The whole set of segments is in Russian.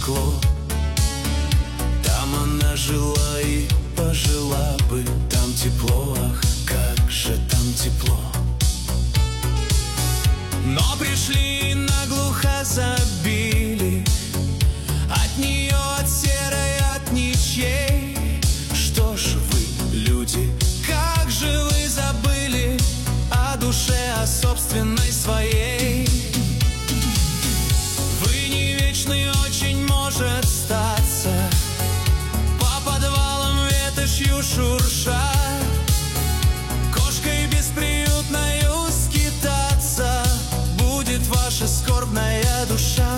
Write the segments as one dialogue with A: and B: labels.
A: стекло. Там она жила и пожила бы, там тепло, ах, как же там тепло. Но пришли и наглухо забили от нее, от серой, от ничьей. Что ж вы, люди, как же вы забыли о душе, о собственной своей? Вы не вечны, очень может статься, по подвалам ветошью шурша, кошкой бесприютною скитаться будет ваша скорбная душа.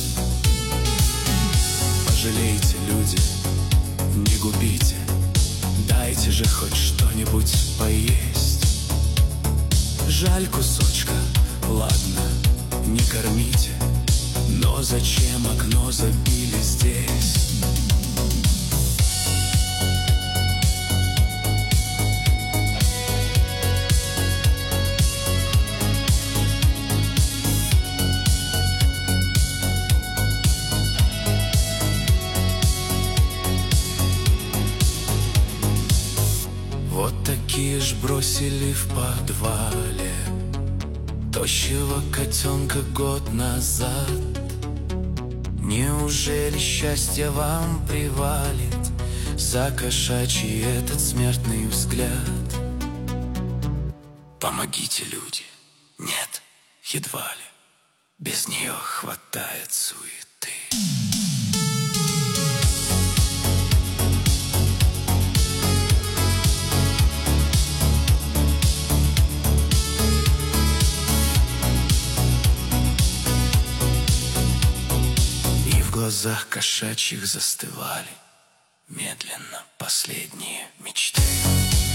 A: Пожалейте, люди, не губите, дайте же хоть что-нибудь поесть. Жаль кусочка, ладно, не кормите, но зачем окно забили здесь? Вот такие ж бросили в подвале тощего котенка год назад. Неужели счастье вам привалит за кошачий этот смертный взгляд? Помогите, люди, нет, едва ли, без нее хватает суеты. В глазах кошачьих застывали медленно последние мечты.